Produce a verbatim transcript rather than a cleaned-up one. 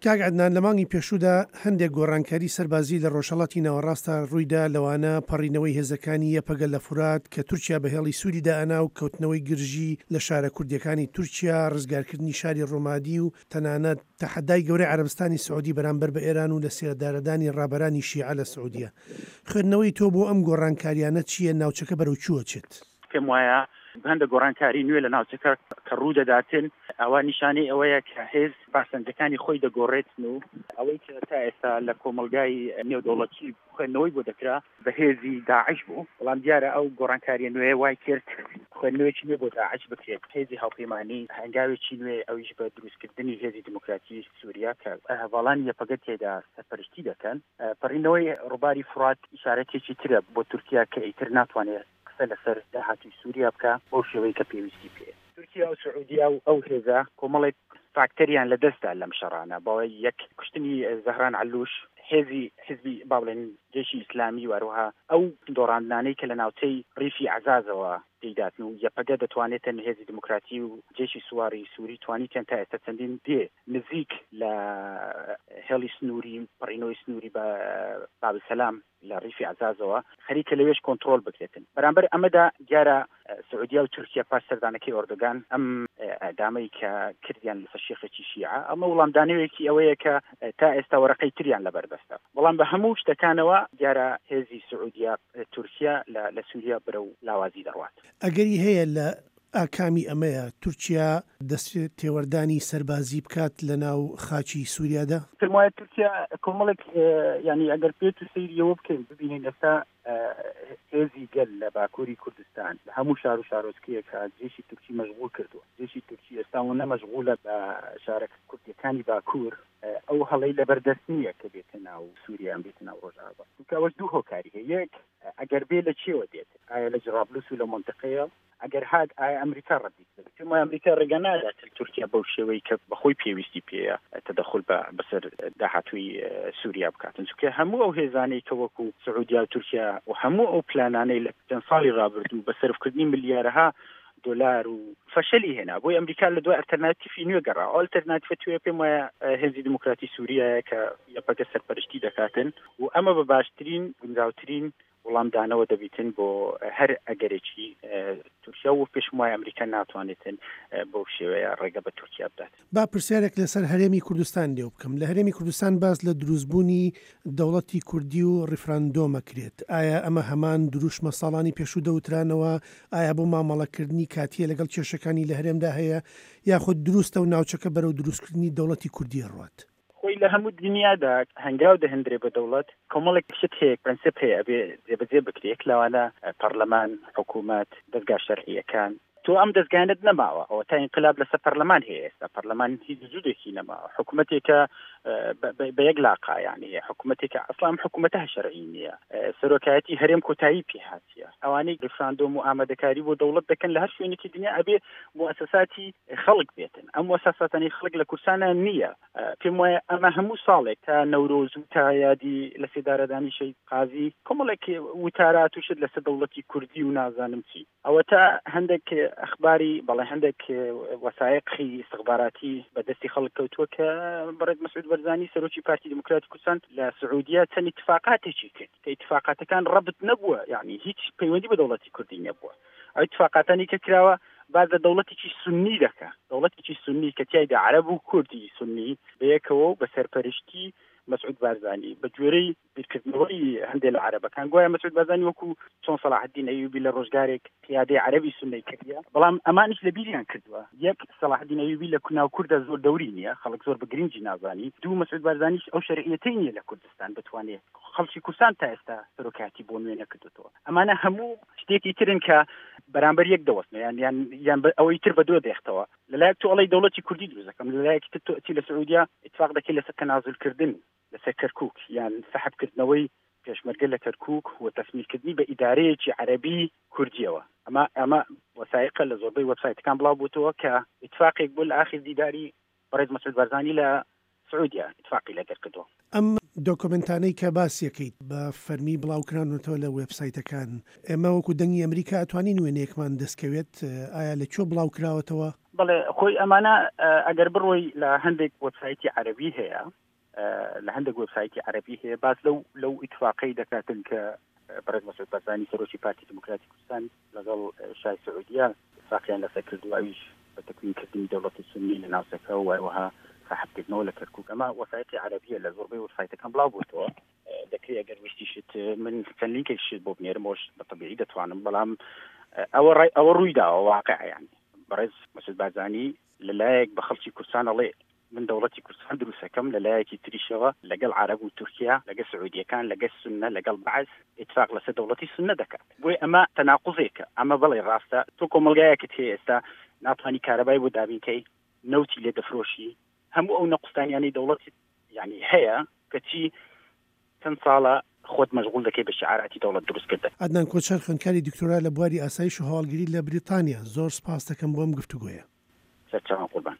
کاک عەدنان لە مانگی پێشوودا هەندێک گۆڕانکاری سەربازی لە ڕۆژهەڵاتی ناوەڕاستە ڕوویدا لەوانە پەڕینەوەی هێزەکانی یەپەگە لە فورات کە تورکیا بەهێڵی سووریدا ئەنا و کەوتنەوەی گرژی لە شارە کوردیەکانی تورکیا ڕزگارکردنی شاری ڕۆمادی و تەنانەت تەحەدای گەورەی عەرەبستانی سعودی بەرامبەر بە ئێران و لە سێدارەدانی ڕابەرانی شیعە لە سعودیە. خوێندنەوەی تۆ بۆ ئەم گۆڕانکاریانە چییە؟ ناوچەکە بەرەو چووە چێت؟ پێم وایە هەندێک گۆڕانکاری نوێ لە ناوچەکە کە ڕوو دەداتن ئەوە نیشانەی ئەوەیە کە هێز پاسەندەکانی خۆی دەگۆڕێتن و ئەوەی کە تا ئێستا لە کۆمەلگای نێودەوڵەتی خوێندنەوەی بۆ دەکرا بە هێزی داعش بوو، بەڵام دیارە ئەو گۆڕانکاریە نوێ وای کرد خوێندنەوەی نوێ بۆ داعش بکرێت. هێزی هاوپەیمانی هەنگاوێکی نوێ ئەویش بە دروستکردنی هێزی دموکراتی سووریا کە هەواڵانی یەپەگە تێدا سەرپەرشتی دەکەن. پەڕینەوەی ڕووباری فورات ئیشارەتێکی ترە بۆ تورکیا کە ئیتر ناتوانێت لەسەر داهاتوی سووریا بکە بۆ شێوەی کە پێویستی پێ. تورکیا و سعودیا و ئەو هێزە کۆمەڵێک فاکتەریان لە دەستدا لەم شەڕانە بەوەی یەک کوشتنی زەهران علوش، هێزی حزبی با بڵێن جێشی ئیسلامی وەروها ئەو دۆڕاندنانەی کە لە ناوچەی ڕیفی عەزازەوە دەیداتن و یەپەگە دەتوانێتن هێزی دموکراتی و جێشی سواری سووری توانیتیان تا ئێستا چەندین دێ نزیک لە هێڵی سنووری پەڕینەوەی سنووری بە بابسەلام لە ڕیفی عەزازەوە خەریکە لەوێش کۆنتڕۆل بکرێتن. بەرامبەر ئەمەدا دیارە سعودیا و تورکیا پاش سەردانەکەی ئۆردۆگان ئەم ئەدامەی کە کردیان لەسەر شێخێکی شیعە ئەمە وەڵامدانەوەیەکی ئەوەیە کە تا ئێستا وەرەقەی تریان لەبەردەستە. بەڵام بە هەموو شتەکانەوە دیارە هێزی سعودیا تورکیا لە سووریا بەرە و لاوازی دەڕوات. ئەگەری هەیە لە ئاکامی ئەمەیە تورکیا دەست تێوەردانی سەربازی بکات لە ناو خاچی سووریادا؟ پێم وایە تورکیا کۆمەڵێک ینی ئەگەر پێت و سەیریەوە بکەین ببینین ئێستا هێزی گەل لە باکووری کوردستان لە هەموو شار و شارۆچکەیەکە جێشی تورکی مەشغوڵ کردووە. جێشی تورکی ئێستا و نەمەشغوڵە بە شارەکە کوردیەکانی باکوور ئەو هەڵەی لەبەردەست نییە کە بێتە ناو سووریان بێتە ناو ڕۆژاوا. چونکە دوو هۆکاری هەیە. یەک ئەگەر بێ لە چێوە دێت؟ ئایا لە جرابلوس و لە مۆنتقەیە؟ ئەگەر هات ئایا ئەمریکا ڕەتی کرد؟ پێم وایە ئەمریکا ڕێگە نادات تورکیا بەو شێوەی کە بەخۆی پێویستی پێیە تەدەخل بەسەر داهاتووی سووریا بکاتن. چونکە هەموو ئەو هێزانەی کە وەکو سعودیا و تورکیا و هەموو ئەو پلانانەی لە چەند ساڵی ڕابردوو بە سەرفکردنی ملیارەها دۆلار و فەشەلی هێنا بۆی ئەمریکا لە دوای ئەلتەرناتیفی نوێ گەڕا. ئەو ئەلتەرناتیفە توێ پێم وایە هێزی دموکراتی سووریایە کە یەپەگە سەرپەرشتی دەکاتن و ئەمە بە باشترین گونجاوترین وەڵامدانەوە دەبیتن بۆ هەر ئەگەرێکی تورکیا و پێشم وایە ئەمریکا ناتوانێتن بەو شێوەیە ڕێگە بە تورکیا بدات. با پرسیارێک لەسەر هەرێمی کوردستان لێو بکەم. لە هەرێمی کوردستان باز لە دروستبوونی دەوڵەتی کوردی و ڕیفراندۆمە کرێت. ئایا ئەمە هەمان دروشمە ساڵانی پێشوو دەوترانەوە؟ ئایا بۆ مامەڵەکردنی کاتیە لەگەڵ کێشەکانی لە هەرێمدا هەیە یاخود دروستە و ناوچەکە بەرەو دروستکردنی دەوڵەتی کوردی ڕوات؟ خۆی لە هەموو دنیادا هەنگاو دەهێنرێ بە دەوڵەت کۆمەڵێک شت هەیە، پرەنسیپ هەیە ئەبێ جێبەجێ بکرێت. لەوانە پەرلەمان، حکوومەت، دەستگا شەرعیەکان. تۆ ئەم دەستگانت نەماوە، ئەوە تا ئینقلاب لەسەر پەرلەمان هەیە. ئێستا پەرلەمان هیچ جودێکی نەماوە. حکوومەتێکە بە یەک لاقا، یعنی حکوومەتێکە ئەسڵام حکوومەتە شەرعی نییە. سەرۆکایەتی هەرێم کۆتایی پێهاتیە. ئەوانەی ریفراندۆم و ئامادەکاری بۆ دەوڵەت دەکەن لە هەر شوێنێکی دنیا ئەبێ موسساتی خەڵک بێتن. ئەم موسساتانی خەڵک لە کورسانە نییە. پێم وایە ئەمە هەموو ساڵێک تا نەورۆز و تا یادی لە سێدارەدانی شەید قازی کۆمەڵێک وتارات و شت لەسەر دەوڵەتی کوردی و نازانم چی. ئەوە تا هەندێک ئەخباری بەڵێ هەندێک وەسایقی استخباراتی بەدەستی خەڵک کەوتووە کە بەڕێز مەسعود بەرزانی سەرۆکی پارتی دموکراتی کوردستان لە سعودیا چەند اتفاقاتێکی کرد کە اتفاقاتەکان ڕەبط نەبووە، یعنی هیچ پەیوەندی بە دەوڵەتی کوردی نەبووە. ئەو اتفاقاتانی کە کراوە باز لە دەوڵەتێکی سونی دەکا، دەوڵەتێکی سونی کە تیایدا عەرەب و کوردی سونی بەیەکەوە بە سەرپەرشتی مەسعود بارزانی بە گوێرەی بیرکردنەوەی هەندێک لە عەرەبەکان. گوایە مەسعود بارزانی وەکو چۆن سەلاح الدین ئەیوبی لە ڕۆژگارێک پیادەی عەرەبی سونی کردیە، بەڵام ئەمانیش لە بیریان کردووە. یەک سەلاح الدین ئەیوبی لە ناو کوردە زۆر دەوری نییە، خەڵک زۆر بە گرنگی نازانی. دوو مەسعود بارزانیش ئەو شەرعیەتەی نییە لە کوردستان بتوانێت خەڵکی کوردستان تا ئێستا سەرۆکاتی بۆ نوێ نەکردوتەوە. ئەمانە هەموو شتێکی ترن کە بەرامبەر یەک دەوەستنە، یان یان ئەوەی تر بە دوو دێختەوە. لەلایەک تۆ ئەڵەی دەوڵەتی کوردی دروست دەکەم، لەلایەکی تر تۆ لە سعودیا اتفاق دەکەی لەسەر تەنازولکردن لەسەر کەرکووک، یان سەحبکردنەوەی پێشمەرگە لە کەرکووک و تەسمیمکردنی بە ئیدارەیەکی عەرەبی کوردیەوە. ئەمە ئەمە وەسایقە لە زۆربەی وەبسایتەکان بڵاو بووتەوە کە اتفاقێک بوو لە ئاخر دیداری بەڕێز مەسعود بارزانی لە سعودیا اتفاقی لەگەر کردووە. ئەم دۆکۆمنتانەی کە باسیەکەیت بە فەرمی بڵاوکرانەوە لە وێبسایتەکان، ئێمە وەکو دەنگی ئەمریکا ئەتوانین وێنەیەکمان دەستکەوێت؟ ئایا لەکوێ بڵاو کراوەتەوە؟ بەڵێ خۆی ئەمانە ئەگەر بڕۆی لە هەندێک وەبسایتی عەرەبی هەیە لە هەندێک وەبسایتی عەرەبی هەیە باز لەو لەو ئیتفاقەی دەکاتن کە بەڕێز مەسعود بەرزانی سەرۆکی پارتی دموکراتی کوردستان لەگەڵ شای سعودیە اتفاقیان لەسەر کردووە ئەویش بە تەکوینکردنی دەوڵەتی سونی لە ناوچەکە و وەها صاحبکردنەوە لە کەرکووک ئەمە وەسایتی عەرەبیە لە زۆربەی وەبسایتەکان بڵاو بووتەوە دەکرێت ئەگەر ویستیشت من چەند لینکێکشت بۆ بنێرمەوەش بەتەبیعی دەتوانم بەڵام ئەوە ئەوە ڕوویداوە واقع یعنی بەڕێز مەسعود بەرزانی لەلایەک بە خەڵکی کوردستان ئەڵێ من دەوڵەتی کوردستان دروستەکەم لەلایەکی تریشەوە لەگەڵ عەرەب و تورکیا لەگەڵ سعودیەکان لەگەڵ سونە لەگەڵ بەعث اتفاق لەسەر دەوڵەتی سونە دەکات بۆی ئەمە تەناقوزێکە ئەمە بەڵێ ڕاستە تۆ کۆمەلگایەکت هەیە ئێستا ناتوانانی کارەبای بۆ دابینکەی نەوتی لێ دەفرۆشی هەموو ئەو نەقستانیانی دەوڵەتی یعنی هەیە کە چی چەند ساڵە خۆت مەشغول دەکەی بە شعاراتی دەوڵەت دروستکردن. عەدنان کۆچەر خوێندکاری دکتۆرا لە بواری ئاسایش و هەواڵگیری لە بریتانیا زۆر سپاس دەکەم بۆم گفتوگۆیە. سەرچاوان قوربان.